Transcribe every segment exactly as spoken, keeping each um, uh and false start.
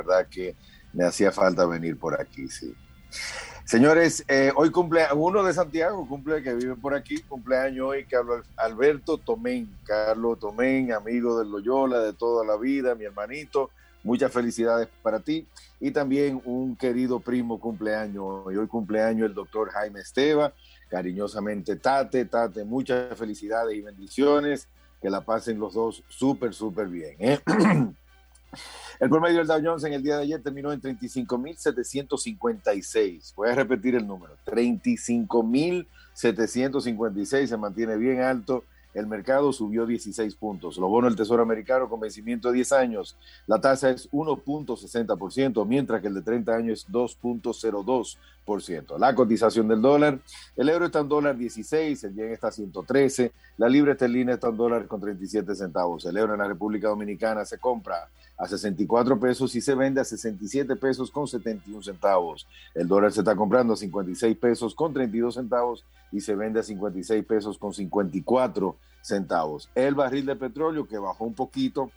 verdad que me hacía falta venir por aquí, sí. Señores, eh, hoy cumple uno de Santiago, cumple que vive por aquí, cumpleaños hoy Carlos Alberto Tomén, Carlos Tomén, amigo del Loyola de toda la vida, mi hermanito, muchas felicidades para ti. Y también un querido primo cumpleaños hoy, hoy cumpleaños el doctor Jaime Esteva, cariñosamente Tate, Tate, muchas felicidades y bendiciones, que la pasen los dos súper, súper bien, ¿eh? El promedio del Dow Jones en el día de ayer terminó en treinta y cinco mil setecientos cincuenta y seis. Voy a repetir el número. treinta y cinco mil setecientos cincuenta y seis, se mantiene bien alto. El mercado subió dieciséis puntos. Los bonos del Tesoro americano con vencimiento de diez años, la tasa es uno punto sesenta por ciento, mientras que el de treinta años es dos punto cero dos por ciento. La cotización del dólar, el euro está en dólar dieciséis, el yen está a ciento trece, la libra esterlina está en dólar con treinta y siete centavos. El euro en la República Dominicana se compra a sesenta y cuatro pesos y se vende a sesenta y siete pesos con setenta y uno centavos. El dólar se está comprando a cincuenta y seis pesos con treinta y dos centavos y se vende a cincuenta y seis pesos con cincuenta y cuatro centavos. El barril de petróleo, que bajó un poquito,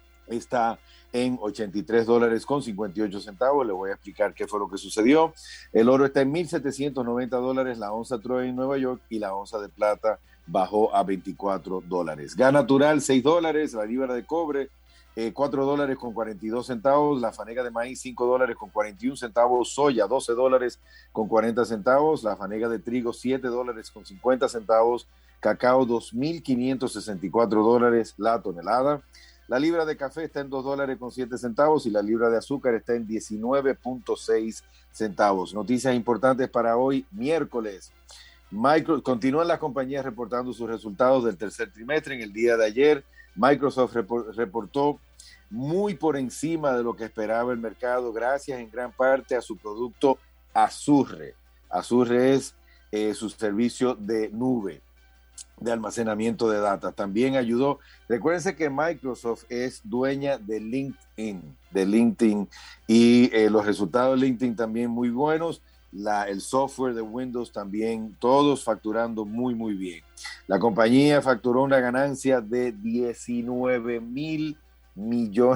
está en ochenta y tres dólares con cincuenta y ocho centavos. Le voy a explicar qué fue lo que sucedió. El oro está en mil setecientos noventa dólares, la onza Troy en Nueva York, y la onza de plata bajó a veinticuatro dólares. Gas natural, seis dólares, la libra de cobre, Eh, cuatro dólares con cuarenta y dos centavos, la fanega de maíz cinco dólares con cuarenta y un centavos, soya doce dólares con cuarenta centavos, la fanega de trigo siete dólares con cincuenta centavos, cacao dos mil quinientos sesenta y cuatro dólares la tonelada, la libra de café está en dos dólares con siete centavos y la libra de azúcar está en diecinueve punto seis centavos. Noticias importantes para hoy, miércoles. Micro, continúan las compañías reportando sus resultados del tercer trimestre. En el día de ayer, Microsoft reportó muy por encima de lo que esperaba el mercado, gracias en gran parte a su producto Azure. Azure es eh, su servicio de nube, de almacenamiento de datos. También ayudó. Recuérdense que Microsoft es dueña de LinkedIn, de LinkedIn, y eh, los resultados de LinkedIn también muy buenos. La, el software de Windows también, todos facturando muy, muy bien. La compañía facturó una ganancia de diecinueve mil millones.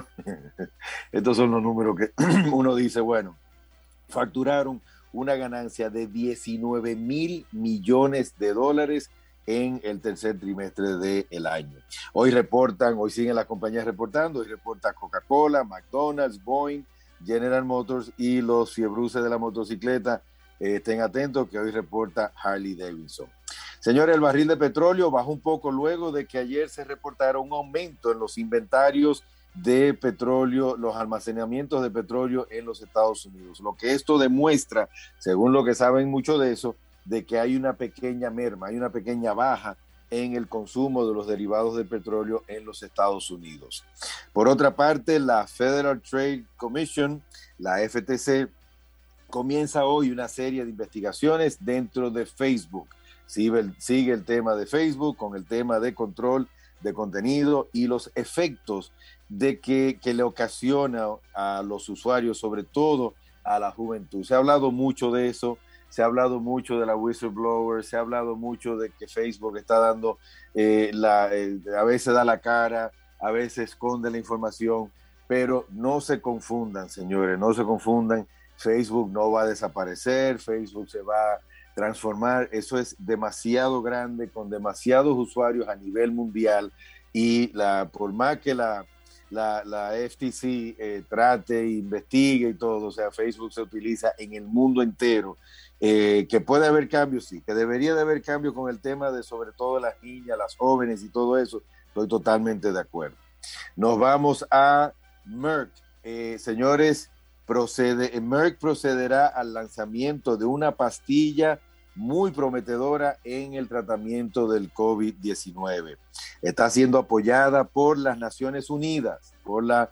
Estos son los números que uno dice, bueno, facturaron una ganancia de diecinueve mil millones de dólares en el tercer trimestre del año. Hoy reportan, hoy siguen las compañías reportando, hoy reporta Coca-Cola, McDonald's, Boeing, General Motors y los fiebruces de la motocicleta. Eh, estén atentos que hoy reporta Harley Davidson. Señores, el barril de petróleo bajó un poco luego de que ayer se reportara un aumento en los inventarios de petróleo, los almacenamientos de petróleo en los Estados Unidos. Lo que esto demuestra, según lo que saben mucho de eso, de que hay una pequeña merma, hay una pequeña baja en el consumo de los derivados de petróleo en los Estados Unidos. Por otra parte, la Federal Trade Commission, la F T C, comienza hoy una serie de investigaciones dentro de Facebook. Sigue el, sigue el tema de Facebook con el tema de control de contenido y los efectos de que, que le ocasiona a los usuarios, sobre todo a la juventud. Se ha hablado mucho de eso. Se ha hablado mucho de la whistleblower, se ha hablado mucho de que Facebook está dando, eh, la, eh, a veces da la cara, a veces esconde la información, pero no se confundan, señores, no se confundan. Facebook no va a desaparecer, Facebook se va a transformar, eso es demasiado grande, con demasiados usuarios a nivel mundial, y la, por más que la, la, la F T C eh, trate, investigue y todo, o sea, Facebook se utiliza en el mundo entero. Eh, que puede haber cambios, sí, que debería de haber cambios con el tema de sobre todo las niñas, las jóvenes y todo eso, estoy totalmente de acuerdo. Nos vamos a Merck. Eh, señores, procede, Merck procederá al lanzamiento de una pastilla muy prometedora en el tratamiento del COVID diecinueve. Está siendo apoyada por las Naciones Unidas, por la,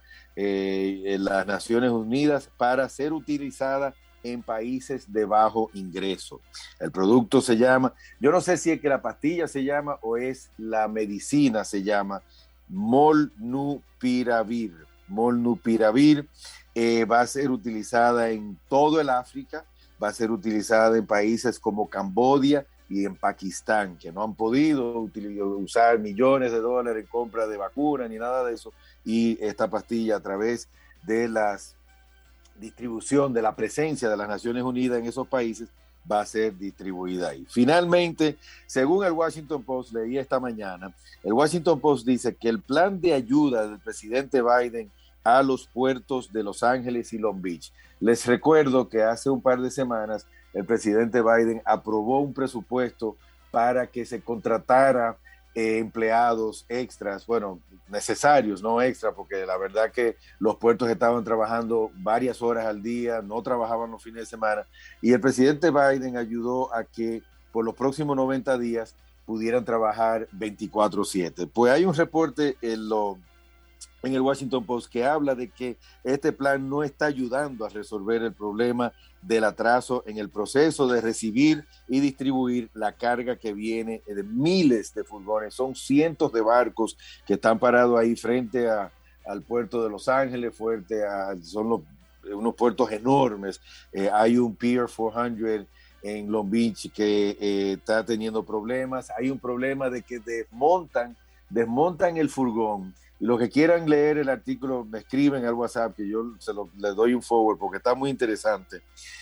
eh, las Naciones Unidas para ser utilizada en países de bajo ingreso. El producto se llama, yo no sé si es que la pastilla se llama o es la medicina, se llama Molnupiravir. Molnupiravir eh, va a ser utilizada en todo el África, va a ser utilizada en países como Camboya y en Pakistán, que no han podido utilizar, usar millones de dólares en compra de vacunas ni nada de eso, y esta pastilla a través de las distribución de la presencia de las Naciones Unidas en esos países va a ser distribuida ahí. Finalmente, según el Washington Post, leí esta mañana, el Washington Post dice que el plan de ayuda del presidente Biden a los puertos de Los Ángeles y Long Beach. Les recuerdo que hace un par de semanas el presidente Biden aprobó un presupuesto para que se contratara eh, empleados extras, bueno, necesarios, no extras, porque la verdad que los puertos estaban trabajando varias horas al día, no trabajaban los fines de semana, y el presidente Biden ayudó a que por los próximos noventa días pudieran trabajar veinticuatro siete. Pues hay un reporte en, lo, en el Washington Post que habla de que este plan no está ayudando a resolver el problema del atraso en el proceso de recibir y distribuir la carga que viene de miles de furgones. Son cientos de barcos que están parados ahí frente a, al puerto de Los Ángeles, fuerte a, son los, unos puertos enormes. Eh, hay un Pier cuatrocientos en Long Beach que eh, está teniendo problemas. Hay un problema de que desmontan, desmontan el furgón. Y los que quieran leer el artículo, me escriben al WhatsApp, que yo se lo, les doy un forward, porque está muy interesante.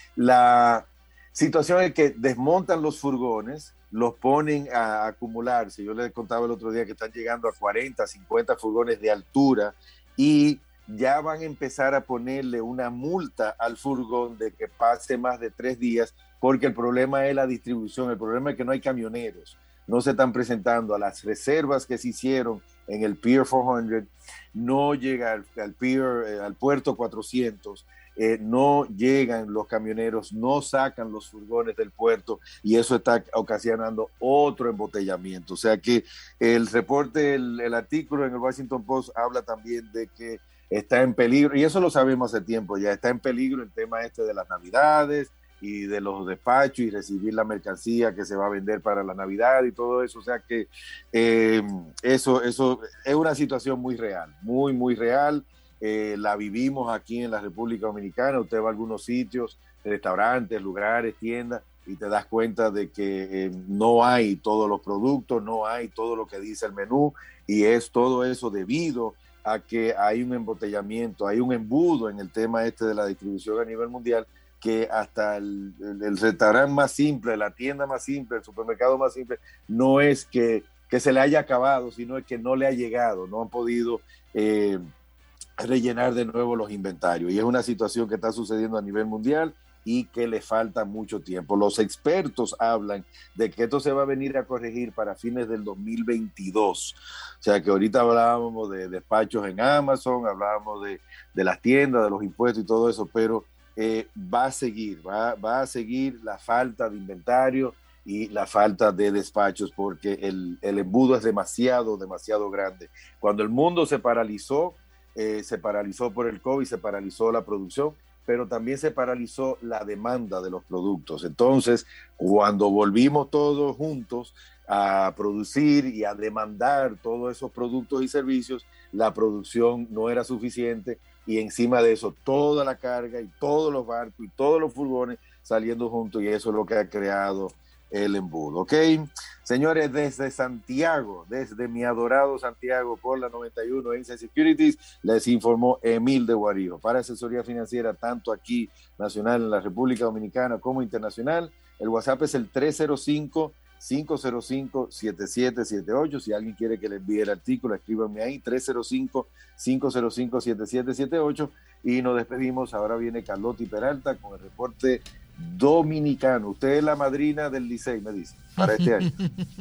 La situación es que desmontan los furgones, los ponen a acumularse. Yo les contaba el otro día que están llegando a cuarenta, cincuenta furgones de altura y ya van a empezar a ponerle una multa al furgón de que pase más de tres días, porque el problema es la distribución, el problema es que no hay camioneros. No se están presentando a las reservas que se hicieron en el Pier cuatrocientos, no llega al, al Pier, eh, al puerto cuatrocientos, eh, no llegan los camioneros, no sacan los furgones del puerto y eso está ocasionando otro embotellamiento. O sea que el reporte, el, el artículo en el Washington Post habla también de que está en peligro, y eso lo sabemos hace tiempo ya, está en peligro el tema este de las Navidades y de los despachos y recibir la mercancía que se va a vender para la Navidad y todo eso. O sea que eh, eso, eso es una situación muy real, muy, muy real. Eh, la vivimos aquí en la República Dominicana. Usted va a algunos sitios, restaurantes, lugares, tiendas, y te das cuenta de que eh, no hay todos los productos, no hay todo lo que dice el menú, y es todo eso debido a que hay un embotellamiento, hay un embudo en el tema este de la distribución a nivel mundial, que hasta el, el, el restaurante más simple, la tienda más simple, el supermercado más simple, no es que, que se le haya acabado, sino es que no le ha llegado, no han podido eh, rellenar de nuevo los inventarios. Y es una situación que está sucediendo a nivel mundial y que le falta mucho tiempo. Los expertos hablan de que esto se va a venir a corregir para fines del dos mil veintidós. O sea que ahorita hablábamos de despachos en Amazon, hablábamos de, de las tiendas, de los impuestos y todo eso, pero Eh, va a seguir, va, va a seguir la falta de inventario y la falta de despachos, porque el, el embudo es demasiado, demasiado grande. Cuando el mundo se paralizó, eh, se paralizó por el COVID, se paralizó la producción, pero también se paralizó la demanda de los productos. Entonces, cuando volvimos todos juntos a producir y a demandar todos esos productos y servicios, la producción no era suficiente, y encima de eso toda la carga y todos los barcos y todos los furgones saliendo juntos, y eso es lo que ha creado el embudo. ¿Ok? Señores, desde Santiago, desde mi adorado Santiago, por la noventa y uno Insight Securities, les informó Emil de Guarío. Para asesoría financiera, tanto aquí nacional en la República Dominicana como internacional, el WhatsApp es el tres cero cinco, cinco cero cinco, siete siete siete ocho. Si alguien quiere que le envíe el artículo, escríbanme ahí, tres cero cinco, cinco cero cinco, siete siete siete ocho. Y nos despedimos. Ahora viene Carlotti Peralta con el reporte dominicano. Usted es la madrina del Licey, me dice, para este año.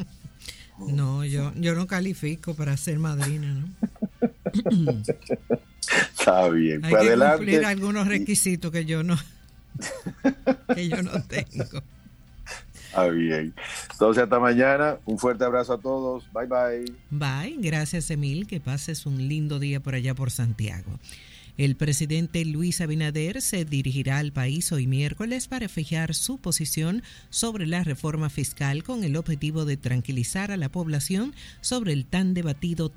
No, yo, yo no califico para ser madrina, ¿no? Está bien. Hay pues que adelante. Cumplir algunos requisitos que yo no, que yo no tengo. Ah, bien. Entonces, hasta mañana. Un fuerte abrazo a todos. Bye, bye. Bye. Gracias, Emil. Que pases un lindo día por allá por Santiago. El presidente Luis Abinader se dirigirá al país hoy miércoles para fijar su posición sobre la reforma fiscal con el objetivo de tranquilizar a la población sobre el tan debatido